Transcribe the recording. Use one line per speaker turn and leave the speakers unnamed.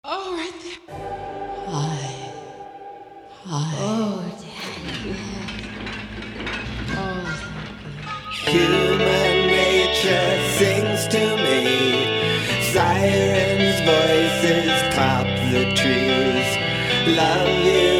Oh, right there.
Hi. Hi.
Oh, Daddy, yes. Oh,
Human nature sings to me. Sirens' voices clap the trees. Love you.